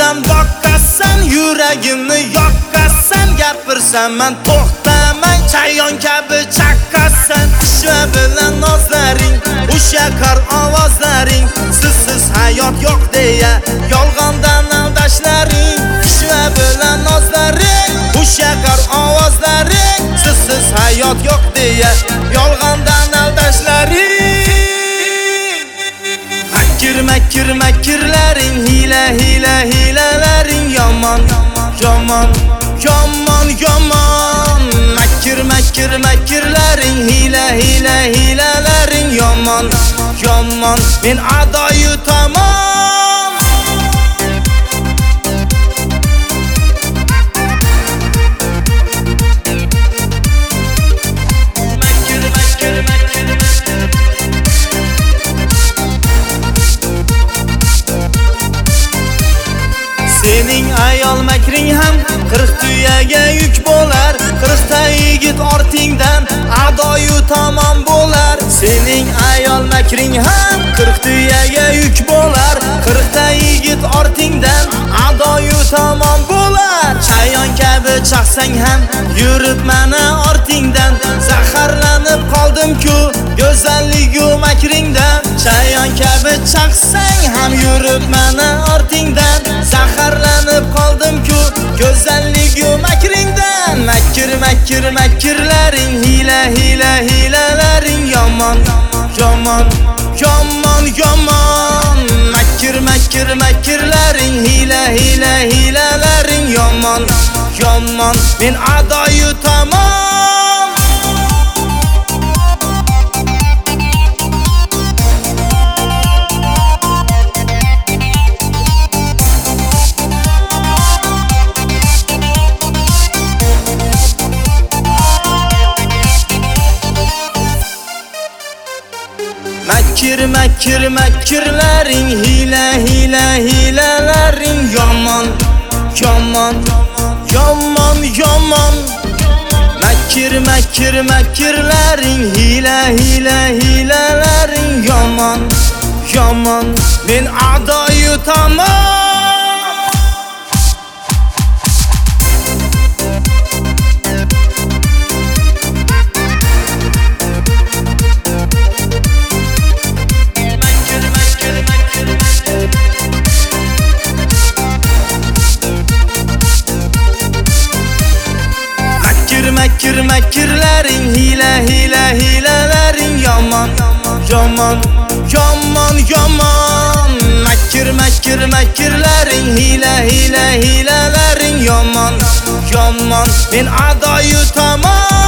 bilan boqasan, yuragimni yoqasan. Gapirsam men to'xtamay, chayon kabi chaqqasan. Ishva bilan nozlaring, o'sha kar ovozlaring, sizsiz hayot yo'q deya yolg'ondan aldashlaring. Ishva bilan nozlaring, o'sha kar ovozlaring, sizsiz hayot yo'q deya yolg'ondan aldashlaring. Makir makirlaring, hilalaring yomon, yomon, yomon, yomon. Makir makirlaring, hilalaring yomon, yomon. Men adoyu tamom. Sening ayol makring ham 40 tuyaga yuk bo'lar. 40 ta yigit ortingdan adoyu tamom bo'lar. Sening ayol makring ham 40 tuyaga yuk bo'lar. 40 ta yigit ortingdan adoyu tamom bo'lar. Chayon kabi chaqsang ham yurib mana ortingdan. Zaharlanib qoldim-ku go'zalligu makringdan. Chayon kabi chaqsang ham yurib mana ortingdan. Zaharlanib qoldim-ku go'zalligu makringdan. Makir makirlaring, hilalaring yomon, yomon, yomon, yomon. Makir makirlaring, hilalaring yomon, yomon. Men adoyu tamom. Makir makirlaring, hilalaring yomon, yomon, yomon, yomon. Makir makirlaring, hilalaring yomon, yomon. Men adoyu tamom. Makirlaring, hilalaring yomon, yomon, yomon, yomon. Makirlaring, hilalaring yomon, yomon. Men adoyu tamom.